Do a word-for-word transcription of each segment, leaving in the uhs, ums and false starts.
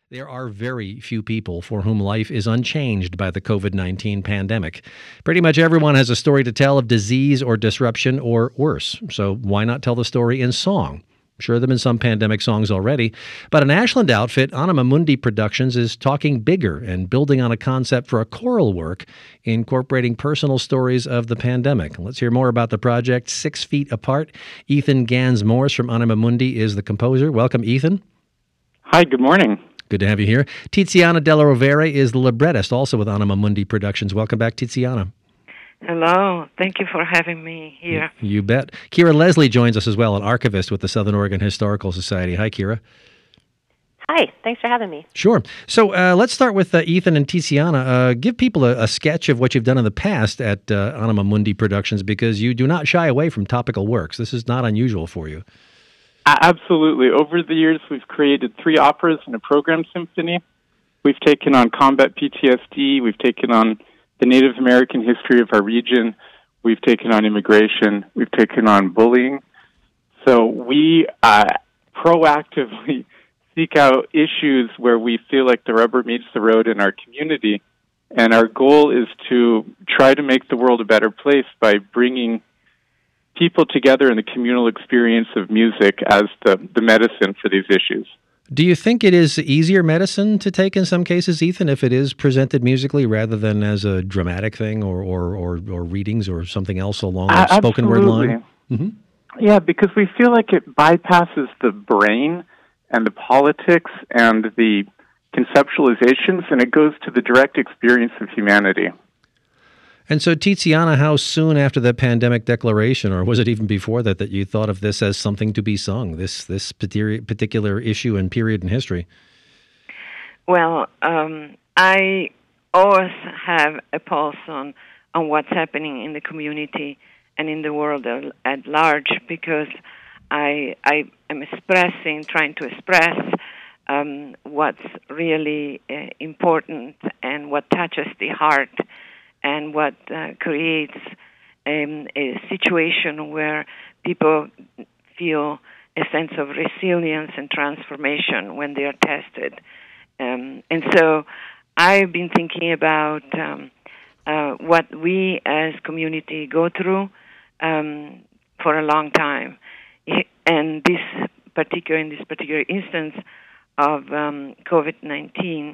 There are very few people for whom life is unchanged by the covid nineteen pandemic. Pretty much everyone has a story to tell of disease or disruption or worse. So why not tell the story in song? Sure, there have been some pandemic songs already, but an Ashland outfit, Anima Mundi Productions, is talking bigger and building on a concept for a choral work incorporating personal stories of the pandemic. Let's hear more about the project, Six Feet Apart. Ethan Gans-Morris from Anima Mundi is the composer. Welcome, Ethan. Hi, good morning. Good to have you here. Tiziana Della Rovere is the librettist, also with Anima Mundi Productions. Welcome back, Tiziana. Hello. Thank you for having me here. You, you bet. Kira Leslie joins us as well, an archivist with the Southern Oregon Historical Society. Hi, Kira. Hi. Thanks for having me. Sure. So uh, let's start with uh, Ethan and Tiziana. Uh, give people a, a sketch of what you've done in the past at uh, Anima Mundi Productions, because you do not shy away from topical works. This is not unusual for you. Absolutely. Over the years, we've created three operas and a program symphony. We've taken on combat P T S D. We've taken on the Native American history of our region. We've taken on immigration. We've taken on bullying. So we uh, proactively seek out issues where we feel like the rubber meets the road in our community. And our goal is to try to make the world a better place by bringing people together in the communal experience of music as the, the medicine for these issues. Do you think it is easier medicine to take in some cases, Ethan, if it is presented musically rather than as a dramatic thing or or, or, or readings or something else along the uh, spoken word line? Mm-hmm. Yeah, because we feel like it bypasses the brain and the politics and the conceptualizations, and it goes to the direct experience of humanity. And so, Tiziana, how soon after the pandemic declaration, or was it even before that, that you thought of this as something to be sung, this this particular issue and period in history? Well, um, I always have a pulse on, on what's happening in the community and in the world at large, because I, I am expressing, trying to express um, what's really uh, important and what touches the heart, and what uh, creates um, a situation where people feel a sense of resilience and transformation when they are tested. Um, and so I've been thinking about um, uh, what we as community go through um, for a long time. And this particular, in this particular instance of um, covid nineteen,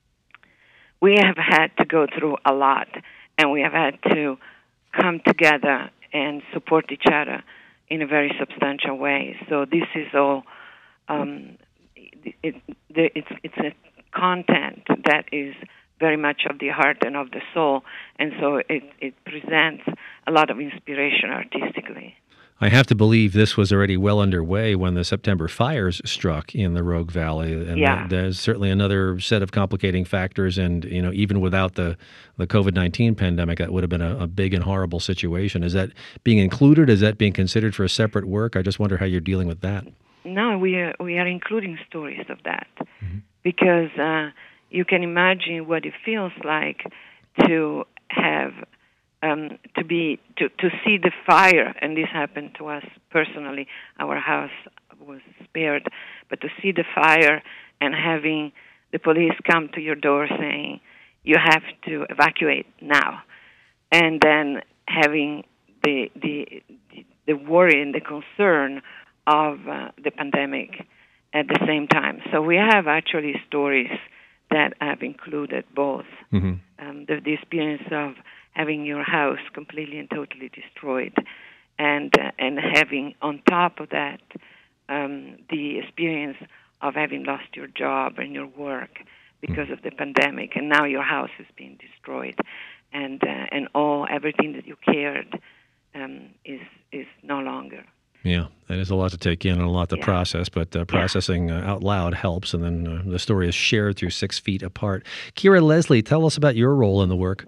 we have had to go through a lot, and we have had to come together and support each other in a very substantial way. So this is all, um, it, it, it's, it's a content that is very much of the heart and of the soul, and so it, it presents a lot of inspiration artistically. I have to believe this was already well underway when the September fires struck in the Rogue Valley, and yeah. there's certainly another set of complicating factors. And you know, even without the the covid nineteen pandemic, that would have been a, a big and horrible situation. Is that being included? Is that being considered for a separate work? I just wonder how you're dealing with that. No, we are we are including stories of that, mm-hmm. because uh, you can imagine what it feels like to have. Um, to be to, to see the fire, and this happened to us personally. Our house was spared, but to see the fire and having the police come to your door saying you have to evacuate now, and then having the the the worry and the concern of uh, the pandemic at the same time. So we have actually stories that have included both mm-hmm. um, the, the experience of having your house completely and totally destroyed, and uh, and having on top of that um, the experience of having lost your job and your work because of the pandemic, and now your house is being destroyed, and uh, and all everything that you cared um, is is no longer. Yeah, that is a lot to take in and a lot to yeah. process, but uh, processing uh, out loud helps, and then uh, the story is shared through Six Feet Apart. Kira Leslie, tell us about your role in the work.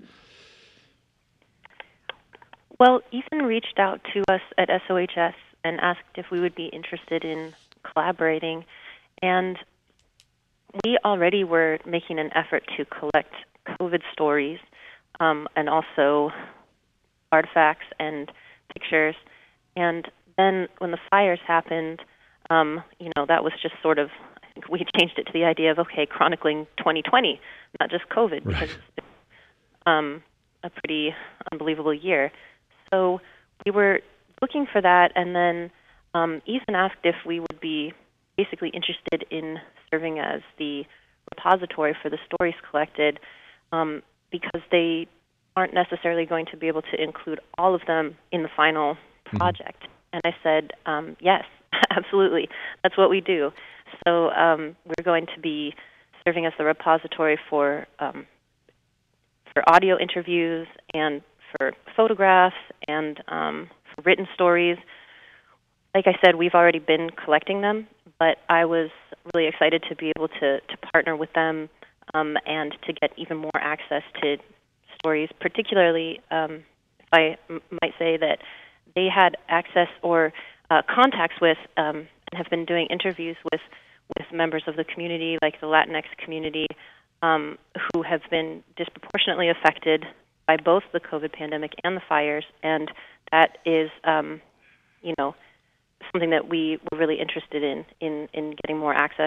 Well, Ethan reached out to us at S O H S and asked if we would be interested in collaborating, and we already were making an effort to collect COVID stories um, and also artifacts and pictures, and then when the fires happened, um, you know, that was just sort of we changed it to the idea of, okay, chronicling twenty twenty, not just COVID, because it's been um, a pretty unbelievable year. So we were looking for that, and then um, Ethan asked if we would be basically interested in serving as the repository for the stories collected, um, because they aren't necessarily going to be able to include all of them in the final project. Mm-hmm. And I said, um, yes, absolutely. That's what we do. So um, we're going to be serving as the repository for um, for audio interviews and for photographs and um, for written stories. Like I said, we've already been collecting them, but I was really excited to be able to, to partner with them um, and to get even more access to stories, particularly, um, if I m- might say that they had access or uh, contacts with um, and have been doing interviews with, with members of the community, like the Latinx community, um, who have been disproportionately affected by both the COVID pandemic and the fires, and that is, um, you know, something that we were really interested in, in, in getting more access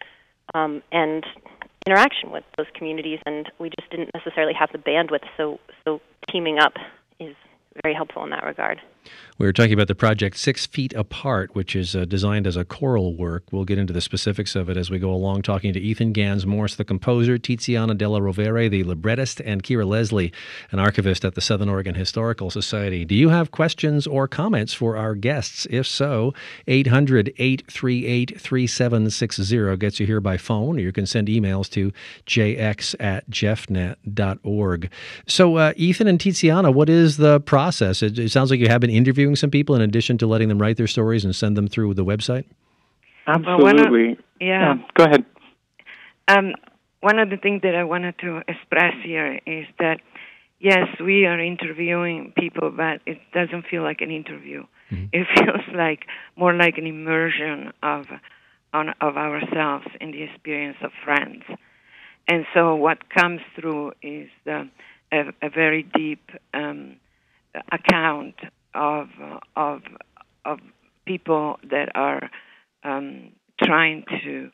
um, and interaction with those communities, and we just didn't necessarily have the bandwidth, so so teaming up is very helpful in that regard. We were talking about the project Six Feet Apart, which is uh, designed as a choral work. We'll get into the specifics of it as we go along, talking to Ethan Gans-Morse, the composer, Tiziana Della Rovere, the librettist, and Kira Leslie, an archivist at the Southern Oregon Historical Society. Do you have questions or comments for our guests? If so, eight hundred, eight three eight, three seven six zero gets you here by phone, or you can send emails to j x at jeffnet dot org. So, uh, Ethan and Tiziana, what is the process? It, it sounds like you have been interviewing some people in addition to letting them write their stories and send them through the website? Absolutely. Well, of, yeah. yeah. Go ahead. Um, one of the things that I wanted to express here is that, yes, we are interviewing people, but it doesn't feel like an interview. Mm-hmm. It feels like more like an immersion of on, of ourselves in the experience of friends. And so what comes through is the, a, a very deep um, account of of of people that are um, trying to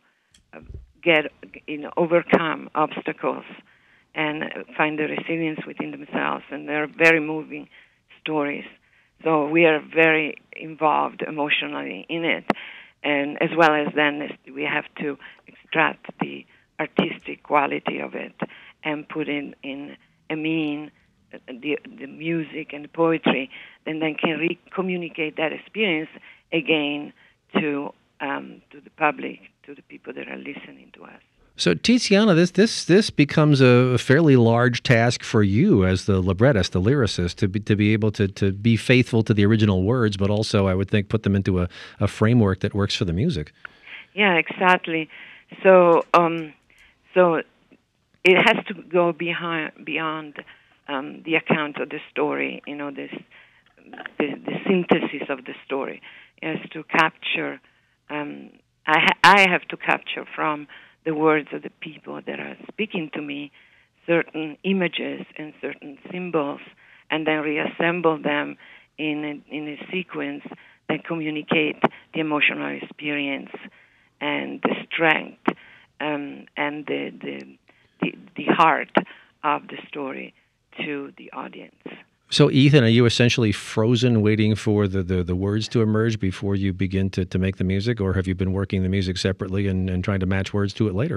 get you know overcome obstacles and find the resilience within themselves, and they're very moving stories. So we are very involved emotionally in it, and as well as then we have to extract the artistic quality of it and put in in a mean. The, the music and the poetry, and then can re- communicate that experience again to um, to the public, to the people that are listening to us. So, Tiziana, this this this becomes a fairly large task for you as the librettist, the lyricist, to be to be able to to be faithful to the original words, but also, I would think, put them into a, a framework that works for the music. Yeah, exactly. So, um, so it has to go behind beyond. Um, the account of the story, you know, this the, the synthesis of the story is to capture. Um, I, ha- I have to capture from the words of the people that are speaking to me certain images and certain symbols, and then reassemble them in a, in a sequence that communicate the emotional experience and the strength um, and the, the the the heart of the story to the audience. So, Ethan, are you essentially frozen waiting for the, the, the words to emerge before you begin to, to make the music, or have you been working the music separately and, and trying to match words to it later?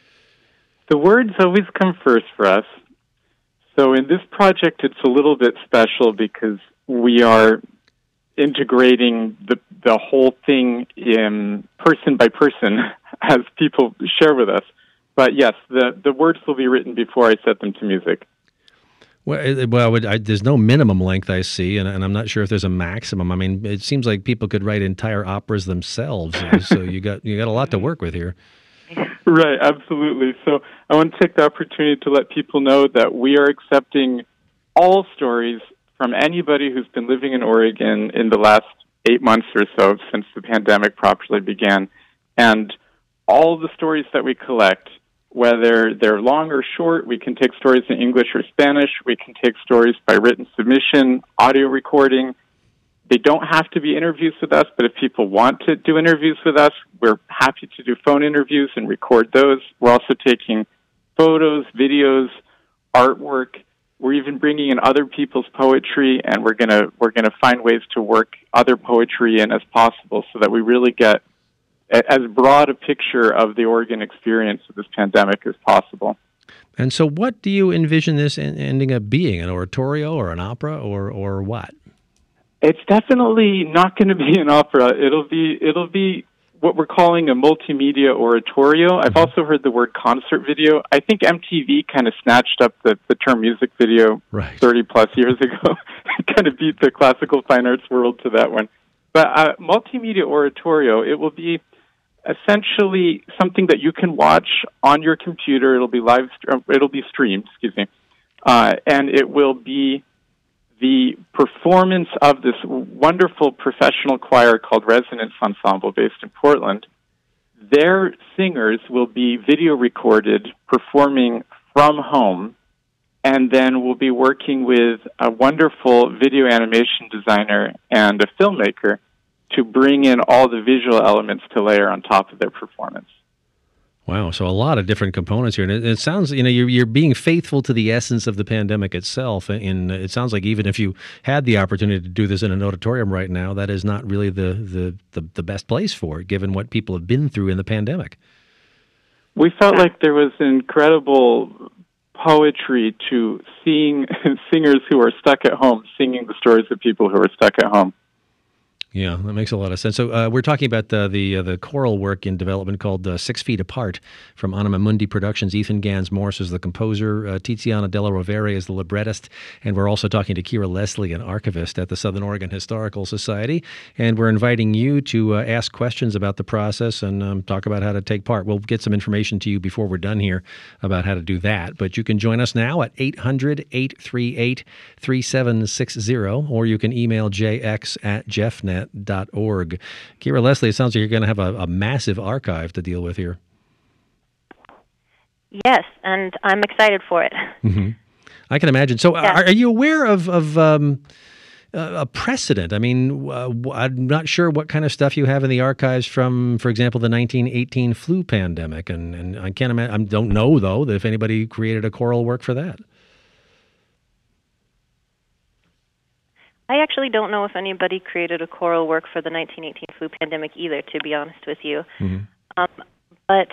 The words always come first for us. So in this project, it's a little bit special because we are integrating the the whole thing in person by person as people share with us. But yes, the, the words will be written before I set them to music. Well, well I, there's no minimum length I see, and, and I'm not sure if there's a maximum. I mean, it seems like people could write entire operas themselves, so you got you got a lot to work with here. Right, absolutely. So I want to take the opportunity to let people know that we are accepting all stories from anybody who's been living in Oregon in the last eight months or so since the pandemic properly began, and all the stories that we collect, whether they're long or short, we can take stories in English or Spanish, we can take stories by written submission, audio recording, They don't have to be interviews with us, but if people want to do interviews with us, we're happy to do phone interviews and record those. We're also taking photos, videos, artwork. We're even bringing in other people's poetry, and we're gonna we're gonna find ways to work other poetry in as possible, so that we really get a, as broad a picture of the Oregon experience of this pandemic as possible. And so, what do you envision this en- ending up being? An oratorio or an opera, or or what? It's definitely not going to be an opera. It'll be it'll be what we're calling a multimedia oratorio. I've also heard the word concert video. I think M T V kind of snatched up the, the term music video right. thirty plus years ago. Kind of beat the classical fine arts world to that one. But uh, multimedia oratorio, it will be essentially something that you can watch on your computer. It'll be live. It'll be streamed. Excuse me, uh, and it will be the performance of this wonderful professional choir called Resonance Ensemble based in Portland. Their singers will be video recorded performing from home, and then we'll be working with a wonderful video animation designer and a filmmaker to bring in all the visual elements to layer on top of their performance. Wow, so a lot of different components here, and it, it sounds, you know, you're you're being faithful to the essence of the pandemic itself. And it sounds like even if you had the opportunity to do this in an auditorium right now, that is not really the the the, the best place for it, given what people have been through in the pandemic. We felt like there was incredible poetry to seeing singers who are stuck at home singing the stories of people who are stuck at home. Yeah, that makes a lot of sense. So uh, we're talking about uh, the uh, the choral work in development called uh, Six Feet Apart from Anima Mundi Productions. Ethan Gans Morse is the composer. Uh, Tiziana Della Rovere is the librettist. And we're also talking to Kira Leslie, an archivist at the Southern Oregon Historical Society. And we're inviting you to uh, ask questions about the process and um, talk about how to take part. We'll get some information to you before we're done here about how to do that. But you can join us now at eight hundred, eight three eight, three seven six zero, or you can email j x at jeffnet dot org. Kira Leslie, it sounds like you're going to have a, a massive archive to deal with here. Yes, and I'm excited for it. Mm-hmm. I can imagine. So yeah. are, are you aware of, of um, a precedent? I mean, uh, I'm not sure what kind of stuff you have in the archives from, for example, the nineteen eighteen flu pandemic. And, and I can't imagine, I don't know, though, that if anybody created a choral work for that. I actually don't know if anybody created a choral work for the nineteen eighteen flu pandemic either, to be honest with you. Mm-hmm. Um, but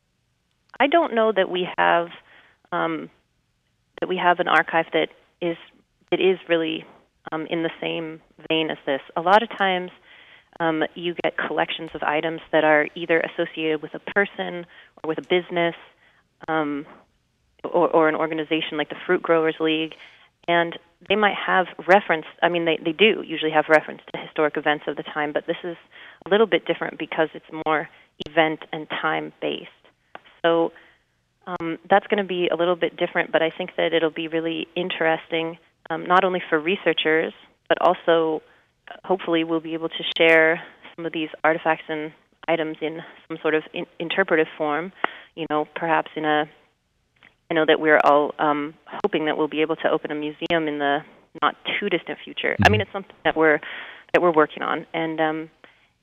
I don't know that we have um, that we have an archive that is that is really um, in the same vein as this. A lot of times, um, you get collections of items that are either associated with a person or with a business, um, or, or an organization like the Fruit Growers League, and they might have reference, I mean, they, they do usually have reference to historic events of the time, but this is a little bit different because it's more event and time-based. So um, that's going to be a little bit different, but I think that it'll be really interesting, um, not only for researchers, but also uh, hopefully we'll be able to share some of these artifacts and items in some sort of in- interpretive form, you know, perhaps in a I know that we're all um, hoping that we'll be able to open a museum in the not too distant future. Mm-hmm. I mean, it's something that we're that we're working on, and um,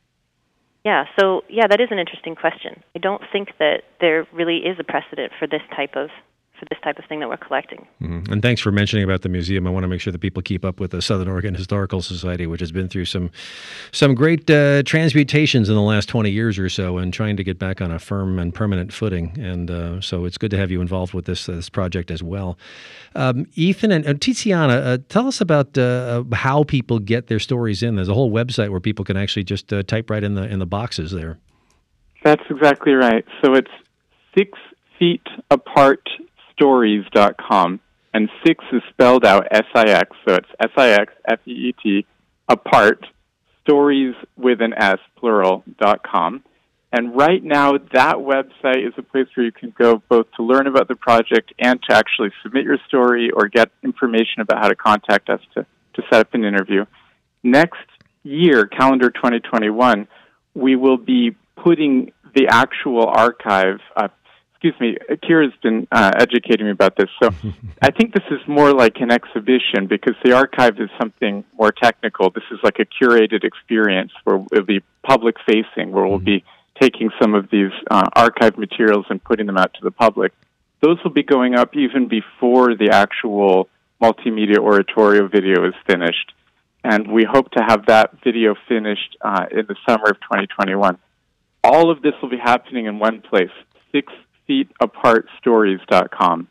yeah. So yeah, that is an interesting question. I don't think that there really is a precedent for this type of for this type of thing that we're collecting. Mm-hmm. And thanks for mentioning about the museum. I want to make sure that people keep up with the Southern Oregon Historical Society, which has been through some some great uh, transmutations in the last twenty years or so, and trying to get back on a firm and permanent footing. And uh, so it's good to have you involved with this, uh, this project as well. Um, Ethan and uh, Tiziana, uh, tell us about uh, how people get their stories in. There's a whole website where people can actually just uh, type right in the in the boxes there. That's exactly right. So it's Six Feet Apart Stories dot com, and six is spelled out S I X, so it's S I X F E E T, apart, stories with an S, plural, dot com. And right now, that website is a place where you can go both to learn about the project and to actually submit your story or get information about how to contact us to, to set up an interview. Next year, calendar twenty twenty-one, we will be putting the actual archive up. excuse me, Kira's been uh, educating me about this. So I think this is more like an exhibition because the archive is something more technical. This is like a curated experience where it'll be public-facing, where we'll be taking some of these uh, archive materials and putting them out to the public. Those will be going up even before the actual multimedia oratorio video is finished. And we hope to have that video finished uh, in the summer of twenty twenty-one. All of this will be happening in one place, six feet apart stories dot com.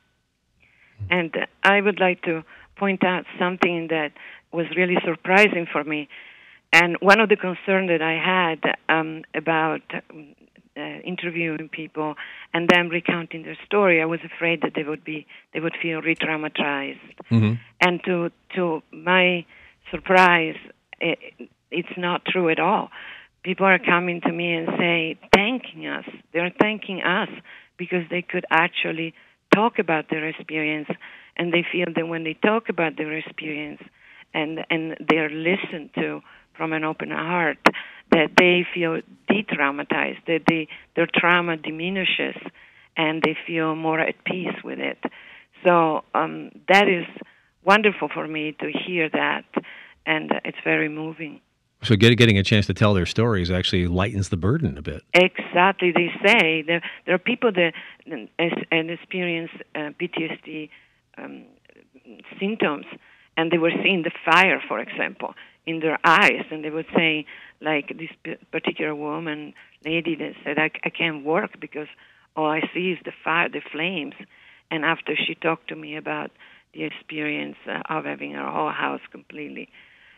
And uh, I would like to point out something that was really surprising for me. And one of the concerns that I had um, about uh, interviewing people and them recounting their story, I was afraid that they would be they would feel re-traumatized. Mm-hmm. And to to my surprise, it, it's not true at all. People are coming to me and say, thanking us. They're thanking us because they could actually talk about their experience, and they feel that when they talk about their experience and and they're listened to from an open heart, that they feel de-traumatized, that they, their trauma diminishes, and they feel more at peace with it. So um, that is wonderful for me to hear that, and it's very moving. So get, getting a chance to tell their stories actually lightens the burden a bit. Exactly. They say there, there are people that and experience uh, P T S D um, symptoms, and they were seeing the fire, for example, in their eyes, and they would say, like this particular woman, lady that said, I, I can't work because all I see is the fire, the flames. And after she talked to me about the experience uh, of having her whole house completely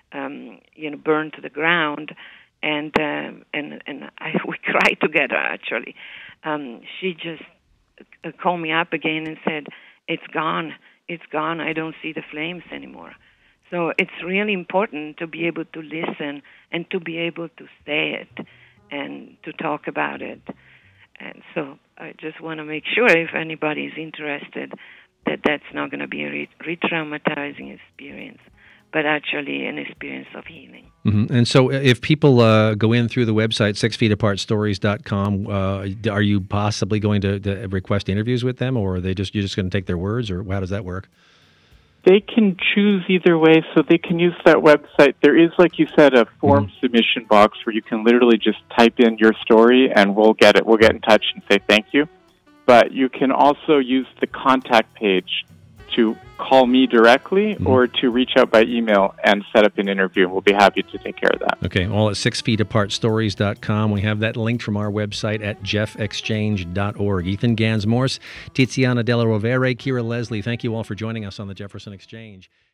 Um, you know, burned to the ground, and um, and and I, we cried together. Actually, um, she just uh, called me up again and said, "It's gone. It's gone. I don't see the flames anymore." So it's really important to be able to listen and to be able to say it and to talk about it. And so I just want to make sure if anybody is interested that that's not going to be a re- re-traumatizing experience, but actually an experience of healing. Mm-hmm. And so if people uh, go in through the website, six feet apart stories dot com, uh, are you possibly going to, to request interviews with them, or are they just you're just going to take their words, or how does that work? They can choose either way, so they can use that website. There is, like you said, a form mm-hmm. submission box where you can literally just type in your story, and we'll get it. We'll get in touch and say thank you. But you can also use the contact page to call me directly mm-hmm. or to reach out by email and set up an interview. We'll be happy to take care of that. Okay, all at six feet apart stories dot com. We have that linked from our website at jeff exchange dot org. Ethan Gans Morse, Tiziana Della Rovere, Kira Leslie, thank you all for joining us on the Jefferson Exchange.